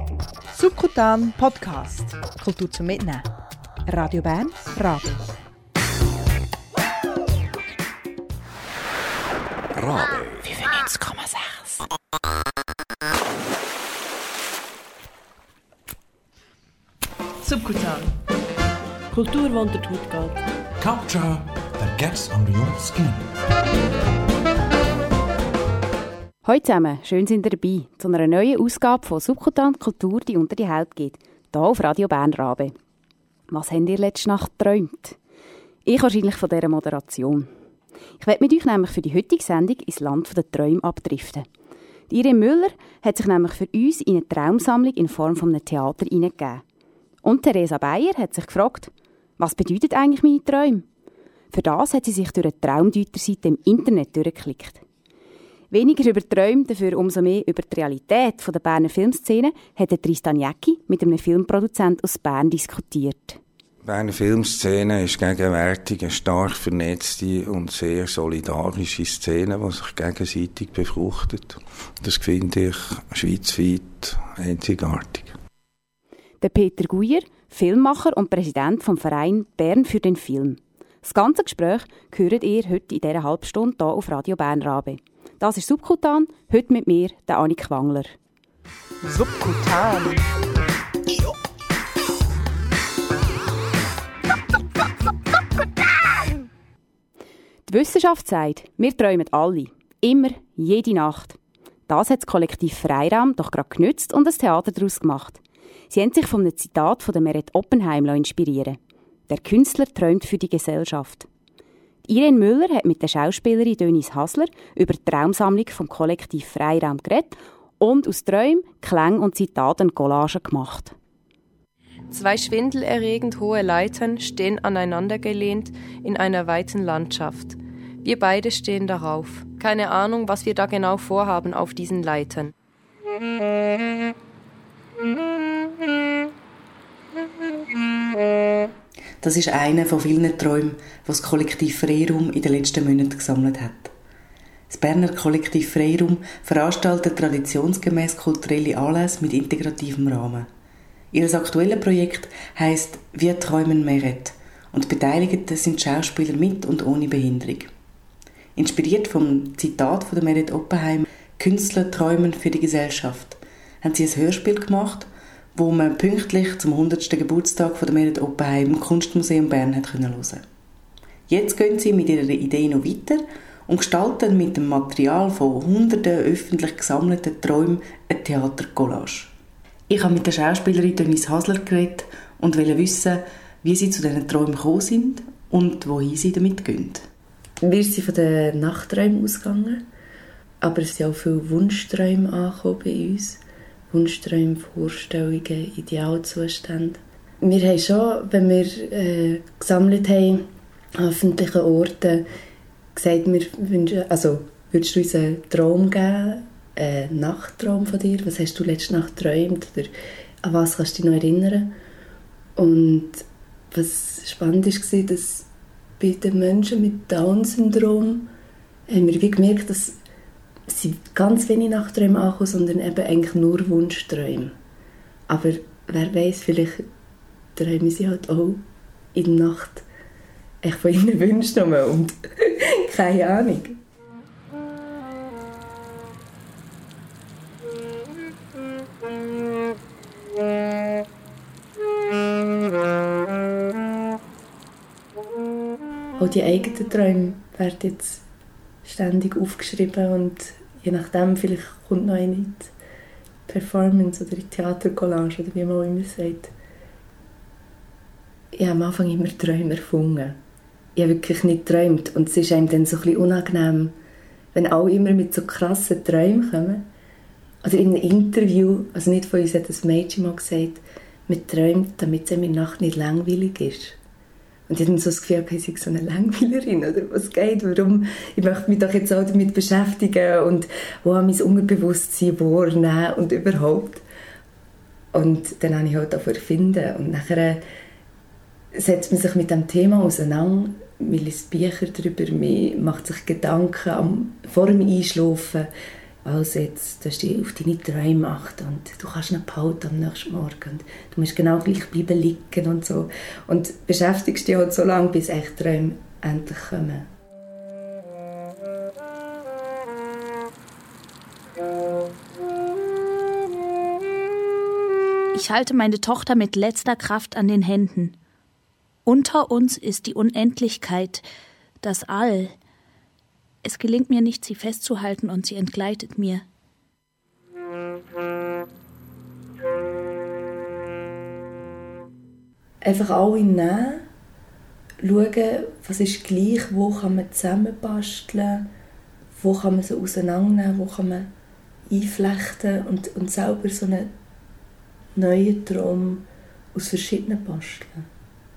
Subkutan Podcast. Kultur zum Mitnehmen. Radio Bern, Rabe. Rabe 95,6. Subkutan. Kultur, die unter die Haut geht. Culture that gets under your skin. Hallo zusammen, schön sind ihr dabei zu einer neuen Ausgabe von Subkutan Kultur, die unter die Haut geht, hier auf Radio Bern Rabe. Was habt ihr letzte Nacht geträumt? Ich wahrscheinlich von dieser Moderation. Ich werde mit euch nämlich für die heutige Sendung ins Land der Träume abdriften. Die Irene Müller hat sich nämlich für uns in eine Traumsammlung in Form von einem Theater hineingegeben. Und Theresa Beyer hat sich gefragt, was bedeutet eigentlich meine Träume? Für das hat sie sich durch eine Traumdeuterseite im Internet durchgeklickt. Weniger über Träume, dafür umso mehr über die Realität der Berner Filmszene hat Tristan Jäcki mit einem Filmproduzent aus Bern diskutiert. Die Berner Filmszene ist gegenwärtig eine stark vernetzte und sehr solidarische Szene, die sich gegenseitig befruchtet. Das finde ich schweizweit einzigartig. Der Peter Guyer, Filmmacher und Präsident vom Verein Bern für den Film. Das ganze Gespräch hört ihr heute in dieser Halbstunde hier auf Radio Bern Rabe. Das ist Subkutan, heute mit mir, der Annik Wangler. Subkutan. Die Wissenschaft sagt, wir träumen alle. Immer, jede Nacht. Das hat das Kollektiv Freiraum doch gerade genützt und ein Theater daraus gemacht. Sie haben sich von einem Zitat von Meret Oppenheim inspirieren lassen. Der Künstler träumt für die Gesellschaft. Irene Müller hat mit der Schauspielerin Denise Hasler über die Traumsammlung vom Kollektiv Freiraum geredet und aus Träumen, Klängen und Zitaten Collagen gemacht. Zwei schwindelerregend hohe Leitern stehen aneinandergelehnt in einer weiten Landschaft. Wir beide stehen darauf. Keine Ahnung, was wir da genau vorhaben auf diesen Leitern. Das ist einer von vielen Träumen, die das Kollektiv Freiraum in den letzten Monaten gesammelt hat. Das Berner Kollektiv Freiraum veranstaltet traditionsgemäß kulturelle Anlässe mit integrativem Rahmen. Ihr aktuelles Projekt heisst «Wir träumen Meret» und Beteiligte sind Schauspieler mit und ohne Behinderung. Inspiriert vom Zitat von Meret Oppenheim «Künstler träumen für die Gesellschaft» haben sie ein Hörspiel gemacht, wo man pünktlich zum 100. Geburtstag von Meret Oppenheim im Kunstmuseum Bern hat hören konnte. Jetzt gehen sie mit ihrer Idee noch weiter und gestalten mit dem Material von hunderten öffentlich gesammelten Träumen eine Theatercollage. Ich habe mit der Schauspielerin Denise Hasler geredet und wollte wissen, wie sie zu diesen Träumen gekommen sind und wohin sie damit gehen. Wir sind von den Nachtträumen ausgegangen, aber es sind auch viele Wunschträume angekommen bei uns. Wunschträume, Vorstellungen, Idealzustände. Wir haben schon, wenn wir gesammelt haben, an öffentlichen Orten, gesagt, wir wünschen, also würdest du uns einen Traum geben, einen Nachttraum von dir? Was hast du letzte Nacht geträumt? Oder an was kannst du dich noch erinnern? Und was spannend war, dass bei den Menschen mit Down-Syndrom haben wir gemerkt, dass sie ganz wenig Nachträume ankommen, sondern eben eigentlich nur Wunschträume. Aber wer weiß, vielleicht träumen sie halt auch in der Nacht echt von ihren Wünschen und keine Ahnung. Auch die eigenen Träume werden jetzt ständig aufgeschrieben und je nachdem vielleicht kommt noch eine in die Performance oder in die Theatercollage oder wie man auch immer sagt. Ich habe am Anfang immer Träume erfunden. Ich habe wirklich nicht geträumt und es ist einem dann so ein bisschen unangenehm, wenn alle immer mit so krassen Träumen kommen. Also in einem Interview, also nicht von uns, hat ein Mädchen mal gesagt, man träumt, damit es in der Nacht nicht langweilig ist. Und ich habe so das Gefühl, ich sei so eine Langweilerin, oder was geht, warum? Ich möchte mich doch jetzt auch damit beschäftigen und mein Unterbewusstsein wahrnehmen und überhaupt. Und dann habe ich halt auch erfinden. Und nachher setzt man sich mit dem Thema auseinander, man liest Bücher darüber, man macht sich Gedanken vor dem Einschlafen, also jetzt, du hast dich auf deine Träume gemacht und du kannst nicht behalten am nächsten Morgen und du musst genau gleich bleiben liegen und so. Und beschäftigst dich halt so lange, bis echt Träume endlich kommen. Ich halte meine Tochter mit letzter Kraft an den Händen. Unter uns ist die Unendlichkeit, das All. Es gelingt mir nicht, sie festzuhalten und sie entgleitet mir. Einfach alle nehmen, schauen, was ist gleich, wo kann man zusammenbasteln, wo kann man sie auseinandernehmen, wo kann man einflechten und selber so einen neuen Traum aus verschiedenen basteln.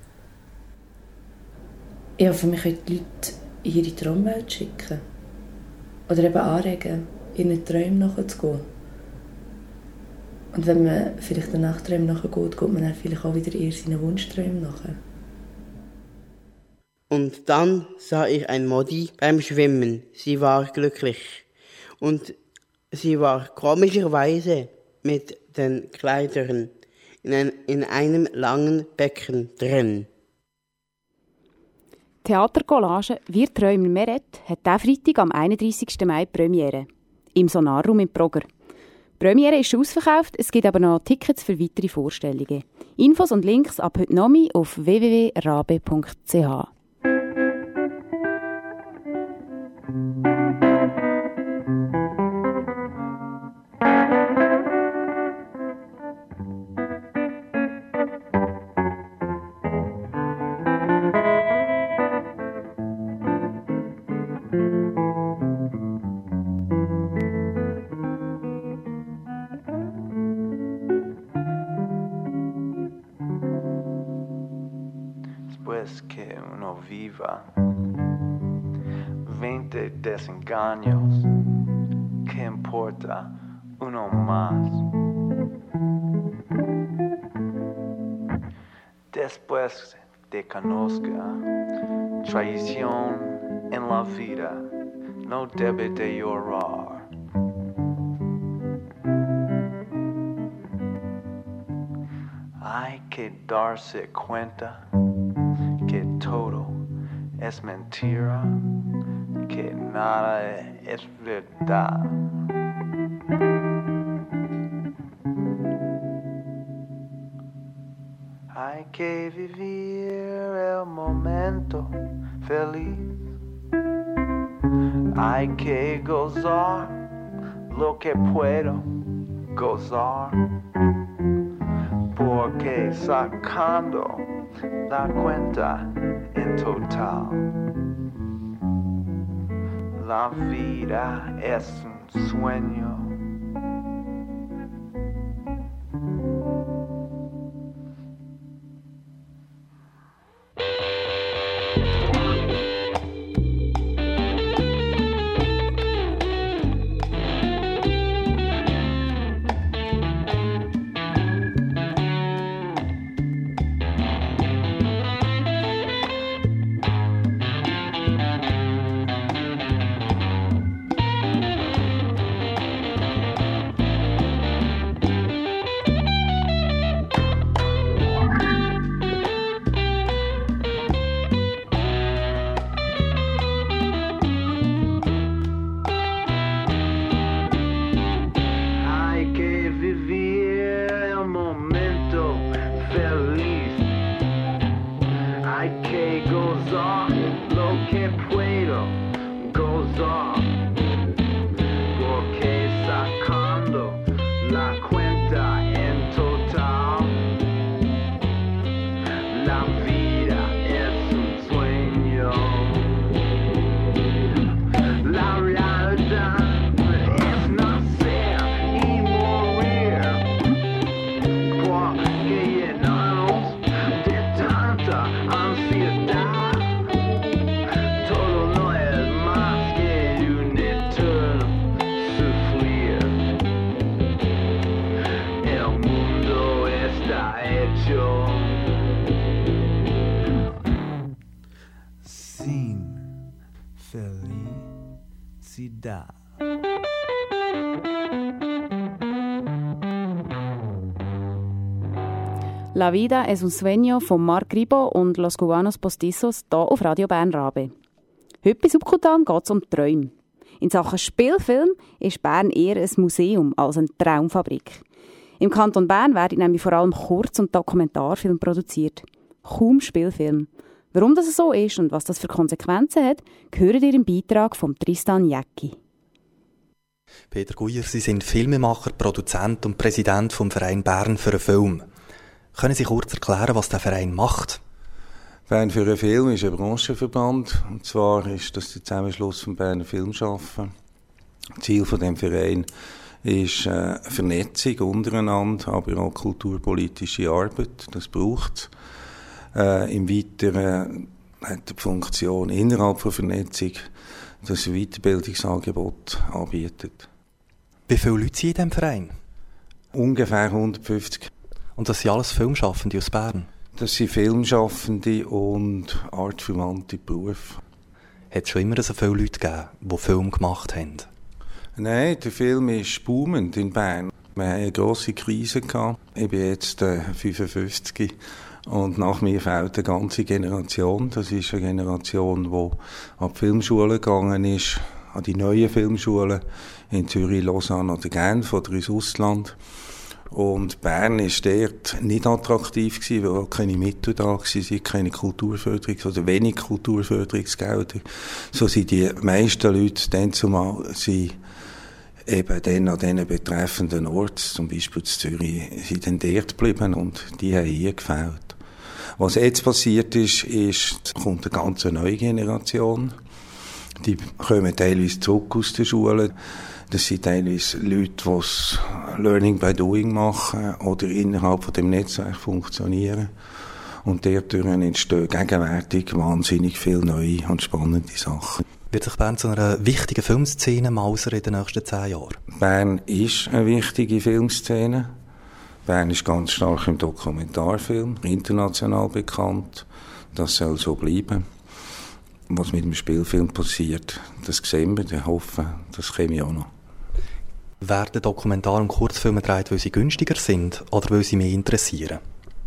Ja, für mich können die Leute in ihre Traumwelt schicken. Oder eben anregen, ihren Träumen nachzugehen. Und wenn man vielleicht den Nachträumen nachgeht, geht man dann vielleicht auch wieder eher seinen Wunschträumen nach. Und dann sah ich ein Modi beim Schwimmen. Sie war glücklich. Und sie war komischerweise mit den Kleidern in einem langen Becken drin. Theatercollage «Wir träumen Meret» hat diesen Freitag am 31. Mai Premiere. Im Sonarraum in Brogger. Die Premiere ist schon ausverkauft, es gibt aber noch Tickets für weitere Vorstellungen. Infos und Links ab heute Nachmittag auf www.rabe.ch. Que uno viva 20 desengaños, ¿qué importa uno más? Después de conozca traición en la vida, no debe de llorar. Hay que darse cuenta que todo es mentira, que nada es verdad. Hay que vivir el momento feliz. Hay que gozar lo que puedo gozar. Porque sacando la cuenta en total, la vida es un sueño. La Vida es un Sueño von Marc Ribot und Los Cubanos Postizos hier auf Radio Bern Rabe. Heute bei Subkutan geht es um Träume. In Sachen Spielfilm ist Bern eher ein Museum als eine Traumfabrik. Im Kanton Bern werden nämlich vor allem Kurz- und Dokumentarfilme produziert. Kaum Spielfilm. Warum das so ist und was das für Konsequenzen hat, hören ihr im Beitrag von Tristan Jäcki. Peter Guyer, Sie sind Filmemacher, Produzent und Präsident vom Verein Bern für einen Film. Können Sie kurz erklären, was der Verein macht? Bern für einen Film ist ein Branchenverband. Und zwar ist das der Zusammenschluss von Berner Filmschaffen. Ziel von dem Verein ist Vernetzung untereinander, aber auch kulturpolitische Arbeit. Das braucht es. Im Weiteren hat die Funktion innerhalb von Vernetzung, dass ein Weiterbildungsangebot anbietet. Wie viele Leute sind in diesem Verein? Ungefähr 150. Und das sind alles Filmschaffende aus Bern? Das sind Filmschaffende und artverwandte Berufe. Hat es schon immer so viele Leute gegeben, die Film gemacht haben? Nein, der Film ist boomend in Bern. Wir hatten eine grosse Krise gehabt. Ich bin jetzt 55 und nach mir fehlt eine ganze Generation. Das ist eine Generation, die an die Filmschulen gegangen ist, an die neuen Filmschulen in Zürich, Lausanne oder Genf oder ins Ausland. Und Bern war dort nicht attraktiv gewesen, weil auch keine Mittel da waren, keine Kulturförderung oder wenig Kulturförderungsgelder. So sind die meisten Leute dann zumal eben dann an diesen betreffenden Orten, zum Beispiel in Zürich, sind dann dort geblieben und die haben hier gefehlt. Was jetzt passiert ist, kommt eine ganz neue Generation. Die kommen teilweise zurück aus den Schulen. Das sind teilweise Leute, die Learning by Doing machen oder innerhalb von dem Netzwerk funktionieren. Und dadurch entstehen gegenwärtig wahnsinnig viele neue und spannende Sachen. Wird sich Bern zu einer wichtigen Filmszene mausern in den nächsten 10 Jahren? Bern ist eine wichtige Filmszene. Bern ist ganz stark im Dokumentarfilm, international bekannt. Das soll so bleiben. Was mit dem Spielfilm passiert, das sehen wir, wir hoffen, das käme auch noch. Werden Dokumentar- und Kurzfilme gedreht, weil sie günstiger sind oder weil sie mehr interessieren?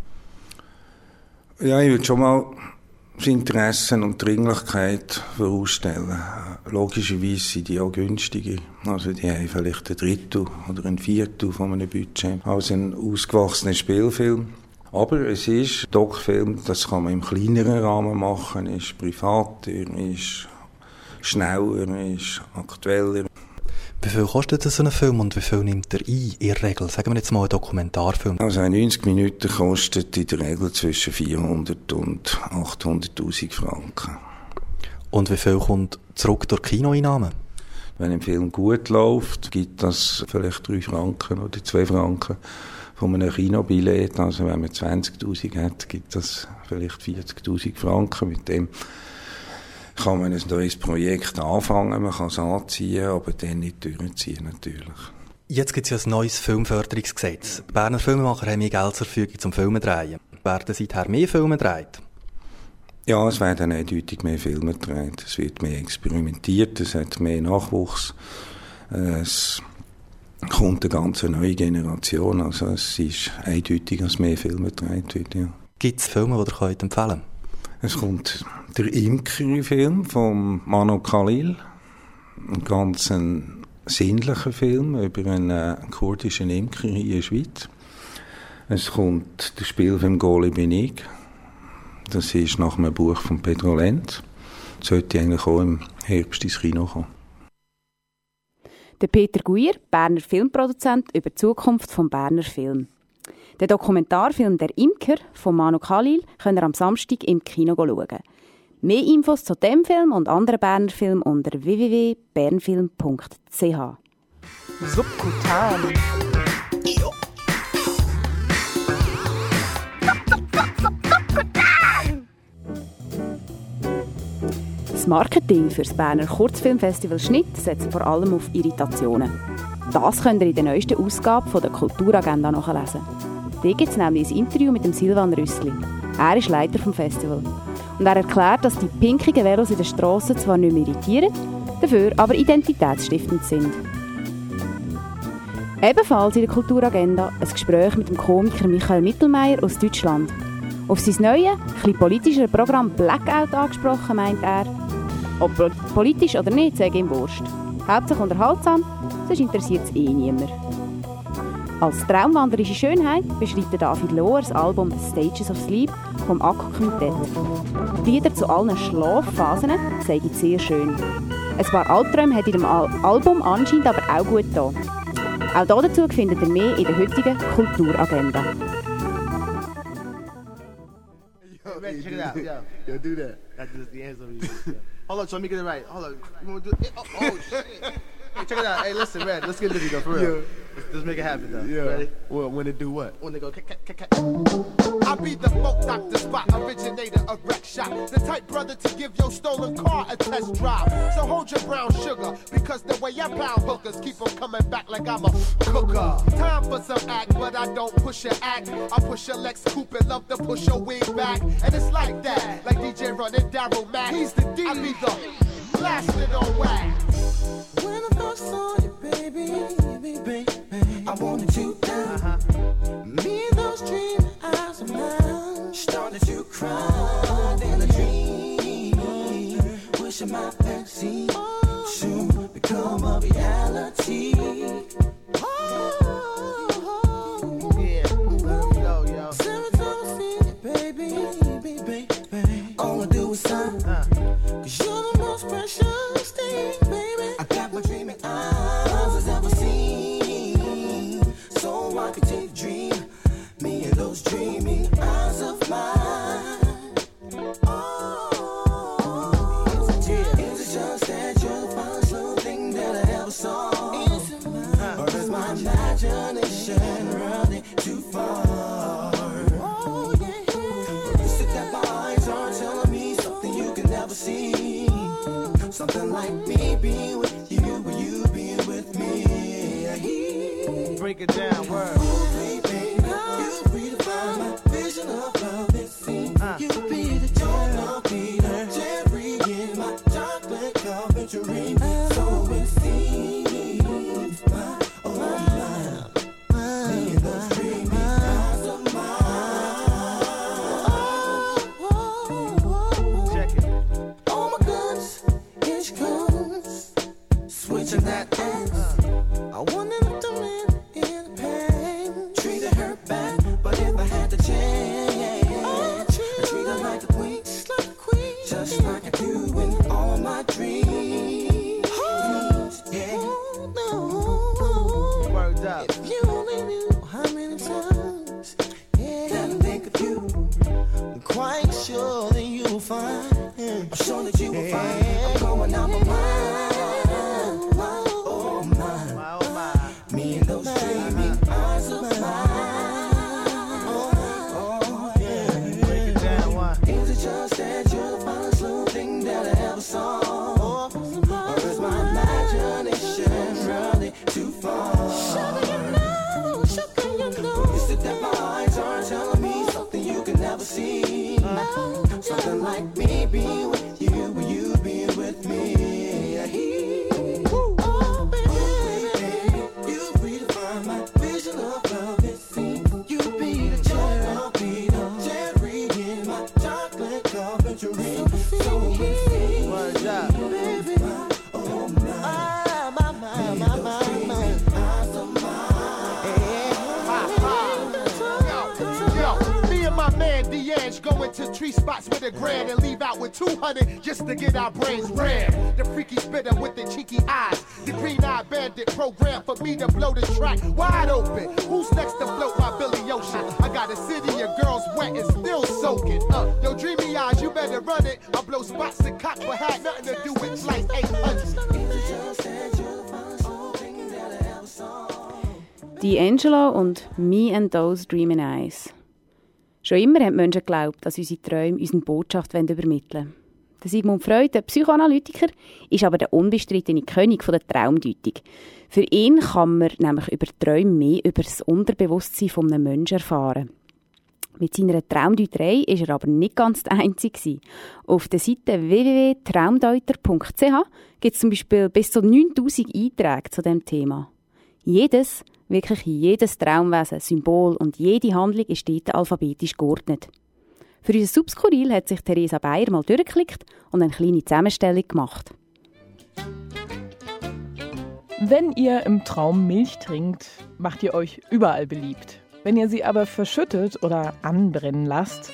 Ja, ich würde schon mal das Interesse und die Dringlichkeit vorausstellen. Logischerweise sind die auch günstiger. Also die haben vielleicht 1/3 oder 1/4 von einem Budget als ein ausgewachsener Spielfilm. Aber es ist Doc-Film, das kann man im kleineren Rahmen machen, ist privater, ist schneller, ist aktueller. Wie viel kostet so ein Film und wie viel nimmt er ein, in der Regel? Sagen wir jetzt mal einen Dokumentarfilm. Also 90 Minuten kostet in der Regel zwischen 400 und 800'000 Franken. Und wie viel kommt zurück durch Kinoeinnahmen? Wenn ein Film gut läuft, gibt das vielleicht 3 Franken oder 2 Franken von einem Kinobillett. Also wenn man 20'000 hat, gibt das vielleicht 40'000 Franken. Mit dem kann man ein neues Projekt anfangen, man kann es anziehen, aber dann nicht durchziehen natürlich. Jetzt gibt es ja ein neues Filmförderungsgesetz. Die Berner Filmemacher haben mehr Geld zur Verfügung zum Filme drehen. Werden seither mehr Filme gedreht? Ja, es werden eindeutig mehr Filme gedreht. Es wird mehr experimentiert, es hat mehr Nachwuchs. Es kommt eine ganz neue Generation, also es ist eindeutig, dass mehr Filme gedreht wird. Ja. Gibt es Filme, die ihr empfehlen könnt? Es kommt der Imker-Film von Mano Khalil, ein ganz sinnlicher Film über einen kurdischen Imker hier in der Schweiz. Es kommt der Spielfilm «Goli bin ich». Das ist nach einem Buch von Pedro Lenz. Das sollte eigentlich auch im Herbst ins Kino kommen. Der Peter Guyer, Berner Filmproduzent, über die Zukunft des Berner Films. Den Dokumentarfilm «Der Imker» von Mano Khalil könnt ihr am Samstag im Kino schauen. Mehr Infos zu diesem Film und anderen Berner Filmen unter www.bernfilm.ch. Subkutan. Das Marketing für das Berner Kurzfilmfestival Schnitt setzt vor allem auf Irritationen. Das könnt ihr in der neuesten Ausgabe von der Kulturagenda nachlesen. Hier gibt es nämlich ein Interview mit dem Silvan Rüssli. Er ist Leiter des Festivals. Und er erklärt, dass die pinkigen Velos in den Strassen zwar nicht mehr irritieren, dafür aber identitätsstiftend sind. Ebenfalls in der Kulturagenda ein Gespräch mit dem Komiker Michael Mittelmeier aus Deutschland. Auf sein neues, etwas politischer Programm Blackout angesprochen, meint er, ob politisch oder nicht, sage ihm wurscht. Hauptsächlich unterhaltsam, sonst interessiert es niemand. Als traumwanderische Schönheit beschreibt David Lohr das Album «Stages of Sleep» vom Akku-Quintett. Lieder zu allen Schlafphasen sei sehr schön. Ein paar Albträume hat in dem Album anscheinend aber auch gut getan. Auch dazu findet ihr mehr in der heutigen Kulturagenda. Check it out. Yo, do that. That's just the answer. Hold on, so let me get it right. Hold on. You want to do it? Oh, shit. Hey, check it out. Hey, listen, Red. Let's get it though, for real. Yeah. Let's make it happen, though. Yeah. Ready? Well, when it do what? When they go, I be the folk doctor spot, originator of wreck shop. The type brother to give your stolen car a test drive. So hold your brown sugar, because the way I pound hookers keep them coming back like I'm a cooker. Time for some act, but I don't push your act. I push your Lex Coupe and love to push your wig back. And it's like that, like DJ running Daryl Mack. He's the D. I be the blasted on wax. When I first saw you, baby, I wanted you down. Me and those dream eyes of mine started to cry in a dream. Wishing my fantasy soon become a reality. Yeah, yo. Seven times see you, baby. All I do is sign. 'Cause you're the most precious thing, baby. I got my dreaming eyes as ever seen, so I could take a dream. Me and those dreaming eyes of mine. Is it just that you're the finest little thing that I ever saw? Or is my imagination running too far? Oh, yeah. Is it that my eyes are telling me something you can never see? Something like me being with you, or you being with me. Break it down, word. Baby, you redefine my vision of love and scene. You be the joy, I'll be the cherry in my chocolate carpentry. So it seems my, oh my, me and those dreamy eyes of mine. Check it. Oh my goodness, here she comes, switching that ass. I wonder if the man in the pain treated her bad, but if I had to change, I treat her like a queen, just like I do in all my dreams. Yeah. Word up. If you only knew how many times that I think of you, I'm quite sure that you'll find. I'm sure that you will find. I'm going out my mind. Oh my. Me and those dreaming eyes of mine. Oh yeah. Break it down, why? Is it just that you're the finest little thing that I ever saw? Or is my imagination running too far? Sugar, you know. Is it that my eyes are telling me something you can never see? Something like me being with you, or you being with me. Oh, baby, you redefine my vision of love and scene. You be the joy, I'll be the cherry in my chocolate carpentry. So we see, what's up, baby? Oh my. Eyes of mine. Yo, me and my man D'Ange go into tree spots with a grand and leave out with 200 just to get our brains red. The freaky spitter with the cheeky eyes, the green-eyed bandit program for me to blow the track wide open. Who's next to float my Billy Ocean? I got a city of girls wet and still soaking. Yo, dreamy eyes, you better run it. I blow spots and cock, but had nothing to do with flight 800. D'Angelo und Me and Those Dreaming Eyes. Schon immer haben Menschen geglaubt, dass unsere Träume unsere Botschaft übermitteln wollen. Der Sigmund Freud, der Psychoanalytiker, ist aber der unbestrittene König der Traumdeutung. Für ihn kann man nämlich über Träume mehr über das Unterbewusstsein eines Menschen erfahren. Mit seiner Traumdeuterei war er aber nicht ganz der Einzige. Auf der Seite www.traumdeuter.ch gibt es zum Beispiel bis zu 9000 Einträge zu diesem Thema. Jedes Wirklich jedes Traumwesen, Symbol und jede Handlung ist dort alphabetisch geordnet. Für unser Subskurril hat sich Theresa Beyer mal durchgeklickt und eine kleine Zusammenstellung gemacht. Wenn ihr im Traum Milch trinkt, macht ihr euch überall beliebt. Wenn ihr sie aber verschüttet oder anbrennen lasst,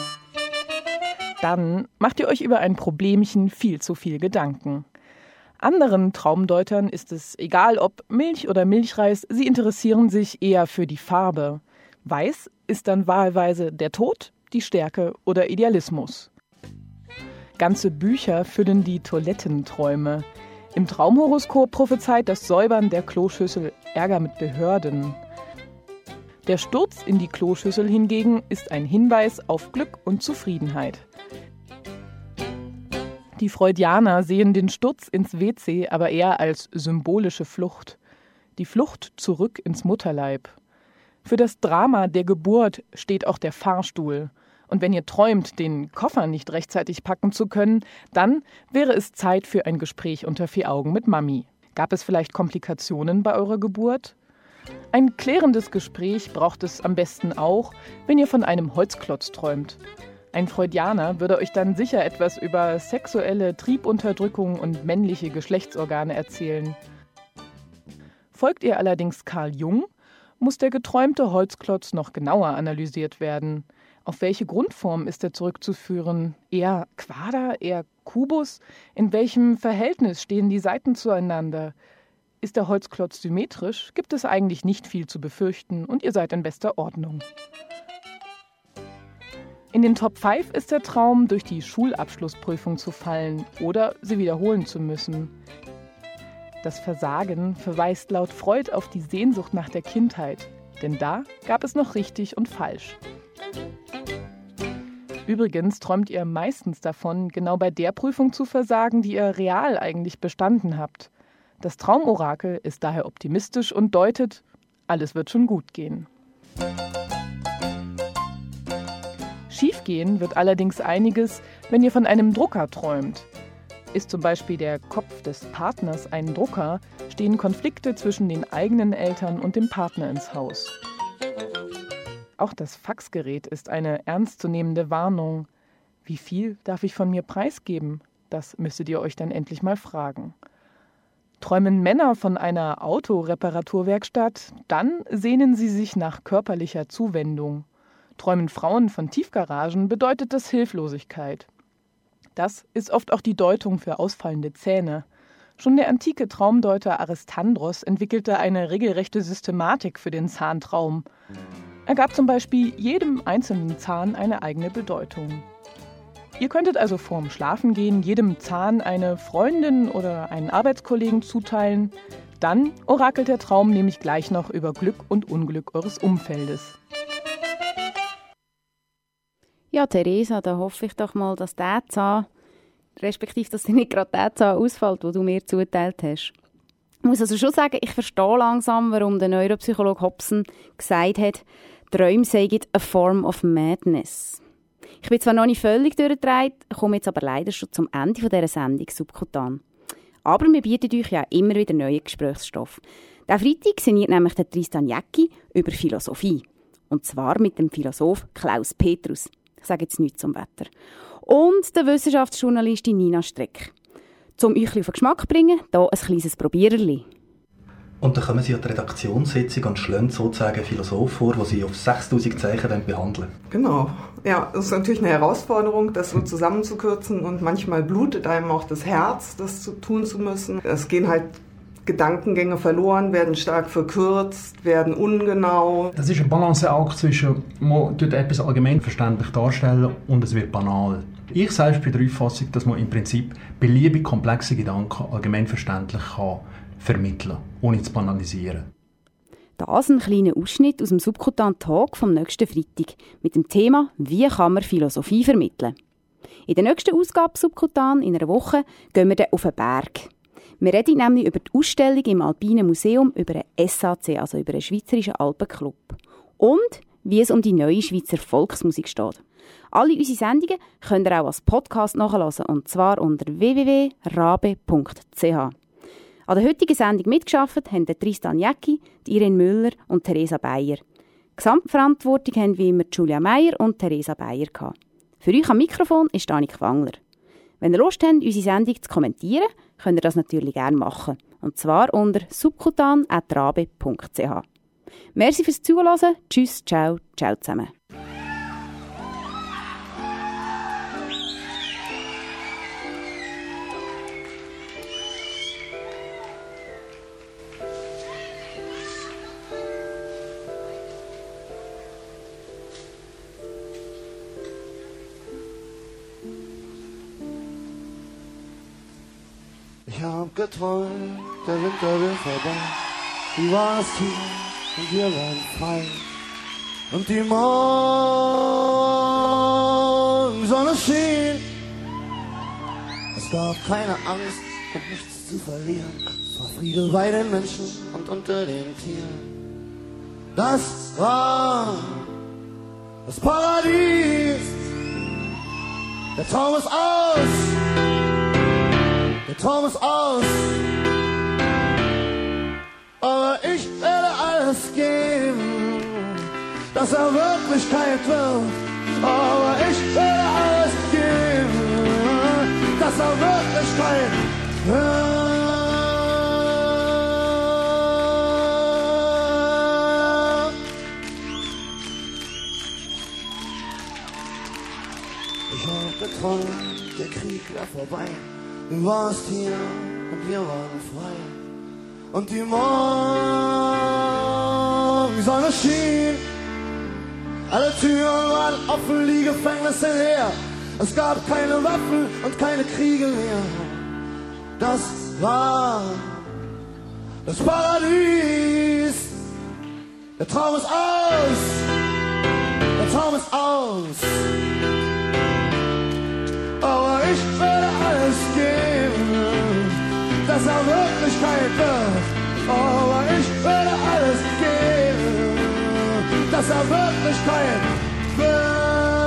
dann macht ihr euch über ein Problemchen viel zu viel Gedanken. Anderen Traumdeutern ist es egal, ob Milch oder Milchreis, sie interessieren sich eher für die Farbe. Weiß ist dann wahlweise der Tod, die Stärke oder Idealismus. Ganze Bücher füllen die Toilettenträume. Im Traumhoroskop prophezeit das Säubern der Kloschüssel Ärger mit Behörden. Der Sturz in die Kloschüssel hingegen ist ein Hinweis auf Glück und Zufriedenheit. Die Freudianer sehen den Sturz ins WC aber eher als symbolische Flucht. Die Flucht zurück ins Mutterleib. Für das Drama der Geburt steht auch der Fahrstuhl. Und wenn ihr träumt, den Koffer nicht rechtzeitig packen zu können, dann wäre es Zeit für ein Gespräch unter 4 Augen mit Mami. Gab es vielleicht Komplikationen bei eurer Geburt? Ein klärendes Gespräch braucht es am besten auch, wenn ihr von einem Holzklotz träumt. Ein Freudianer würde euch dann sicher etwas über sexuelle Triebunterdrückung und männliche Geschlechtsorgane erzählen. Folgt ihr allerdings Carl Jung, muss der geträumte Holzklotz noch genauer analysiert werden. Auf welche Grundform ist er zurückzuführen? Eher Quader, eher Kubus? In welchem Verhältnis stehen die Seiten zueinander? Ist der Holzklotz symmetrisch, gibt es eigentlich nicht viel zu befürchten und ihr seid in bester Ordnung. In den Top 5 ist der Traum, durch die Schulabschlussprüfung zu fallen oder sie wiederholen zu müssen. Das Versagen verweist laut Freud auf die Sehnsucht nach der Kindheit, denn da gab es noch richtig und falsch. Übrigens träumt ihr meistens davon, genau bei der Prüfung zu versagen, die ihr real eigentlich bestanden habt. Das Traumorakel ist daher optimistisch und deutet, alles wird schon gut gehen. Schiefgehen wird allerdings einiges, wenn ihr von einem Drucker träumt. Ist zum Beispiel der Kopf des Partners ein Drucker, stehen Konflikte zwischen den eigenen Eltern und dem Partner ins Haus. Auch das Faxgerät ist eine ernstzunehmende Warnung. Wie viel darf ich von mir preisgeben? Das müsstet ihr euch dann endlich mal fragen. Träumen Männer von einer Autoreparaturwerkstatt, dann sehnen sie sich nach körperlicher Zuwendung. Träumen Frauen von Tiefgaragen, bedeutet das Hilflosigkeit. Das ist oft auch die Deutung für ausfallende Zähne. Schon der antike Traumdeuter Aristandros entwickelte eine regelrechte Systematik für den Zahntraum. Er gab zum Beispiel jedem einzelnen Zahn eine eigene Bedeutung. Ihr könntet also vorm Schlafengehen jedem Zahn eine Freundin oder einen Arbeitskollegen zuteilen. Dann orakelt der Traum nämlich gleich noch über Glück und Unglück eures Umfeldes. Ja, Theresa, da hoffe ich doch mal, dass der Zahn, respektive, dass dir nicht gerade der Zahn ausfällt, den du mir zugeteilt hast. Ich muss also schon sagen, ich verstehe langsam, warum der Neuropsychologe Hobson gesagt hat, Träume seien a form of madness. Ich bin zwar noch nicht völlig durchgedreht, komme jetzt aber leider schon zum Ende dieser Sendung Subkutan. Aber wir bieten euch ja immer wieder neuen Gesprächsstoff. Diesen Freitag sinniert nämlich der Tristan Jäcki über Philosophie. Und zwar mit dem Philosoph Klaus Petrus. Ich sage jetzt nichts zum Wetter. Und der Wissenschaftsjournalistin Nina Streck. Um euch auf den Geschmack zu bringen, hier ein kleines Probiererli. Und dann kommen Sie an die Redaktionssitzung und schlagen sozusagen einen Philosoph vor, den Sie auf 6000 Zeichen behandeln. Genau. Ja, das ist natürlich eine Herausforderung, das so zusammenzukürzen und manchmal blutet einem auch das Herz, das tun zu müssen. Es gehen halt Gedankengänge verloren, werden stark verkürzt, werden ungenau. Das ist ein Balanceakt zwischen, man etwas allgemeinverständlich darstellen und es wird banal. Ich selbst bin der Auffassung, dass man im Prinzip beliebig komplexe Gedanken allgemeinverständlich vermitteln kann, ohne zu banalisieren. Das ein kleiner Ausschnitt aus dem Subkutan-Talk vom nächsten Freitag mit dem Thema «Wie kann man Philosophie vermitteln?». In der nächsten Ausgabe Subkutan in einer Woche gehen wir dann auf den Berg. Wir reden nämlich über die Ausstellung im Alpinen Museum über den SAC, also über den Schweizerischen Alpenclub. Und wie es um die neue Schweizer Volksmusik steht. Alle unsere Sendungen könnt ihr auch als Podcast nachhören, und zwar unter www.rabe.ch. An der heutigen Sendung mitgearbeitet haben Tristan Jäcki, Irene Müller und Theresa Beyer. Gesamtverantwortung haben wie immer Julia Meyer und Theresa Beyer gehabt. Für euch am Mikrofon ist Annik Wangler. Wenn ihr Lust habt, unsere Sendung zu kommentieren, könnt ihr das natürlich gerne machen. Und zwar unter subkutan@rabe.ch. Merci fürs Zuhören. Tschüss, ciao, ciao zusammen. Ich hab geträumt, der Winter will vorbei. Du warst hier und wir waren frei. Und die Morgensonne schien. Es gab keine Angst und nichts zu verlieren. Es war Friede bei den Menschen und unter den Tieren. Das war das Paradies. Der Traum ist aus. Der Traum ist aus, aber ich werde alles geben, dass er Wirklichkeit wird. Aber ich werde alles geben, dass er Wirklichkeit wird. Ich hab geträumt, der Krieg war vorbei. Du warst hier und wir waren frei. Und die Morgensonne schien. Alle Türen waren offen, die Gefängnisse leer. Es gab keine Waffen und keine Kriege mehr. Das war das Paradies. Der Traum ist aus. Der Traum ist aus. Aber ich werde alles geben, dass er Wirklichkeit wird. Aber ich werde alles geben, dass er Wirklichkeit wird.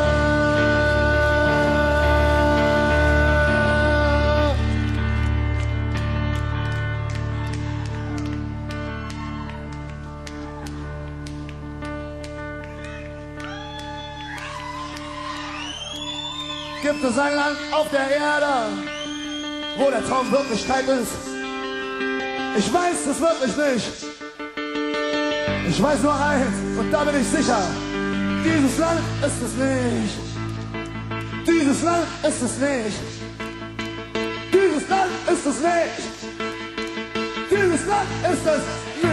Gibt es ein Land auf der Erde, wo der Traum Wirklichkeit ist? Ich weiß es wirklich nicht. Ich weiß nur eins, und da bin ich sicher. Dieses Land ist es nicht. Dieses Land ist es nicht. Dieses Land ist es nicht. Dieses Land ist es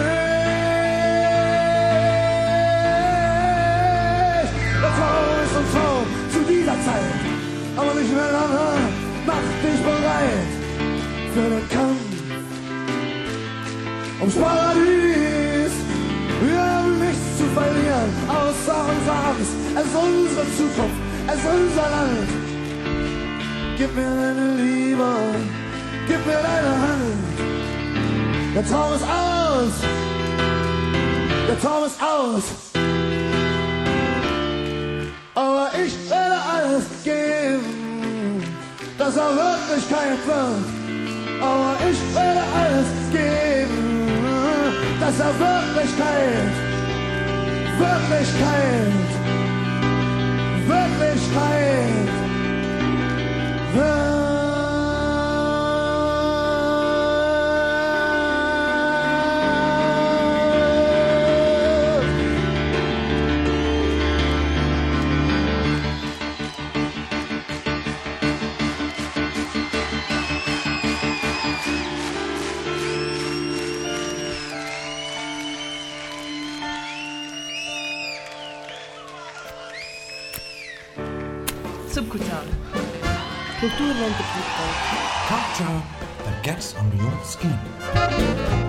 nicht. Der Traum ist ein Traum zu dieser Zeit. Aber nicht mehr lange, mach dich bereit für den Kampf ums Paradies. Wir haben nichts zu verlieren, außer unsere Angst. Es ist unsere Zukunft, es ist unser Land. Gib mir deine Liebe, gib mir deine Hand. Der Traum ist aus, der Traum ist aus. Aber ich werde alles geben, dass er Wirklichkeit wird. Aber ich werde alles geben, dass er Wirklichkeit wird. Subkutan. Kulturwandel. Culture that gets under your skin.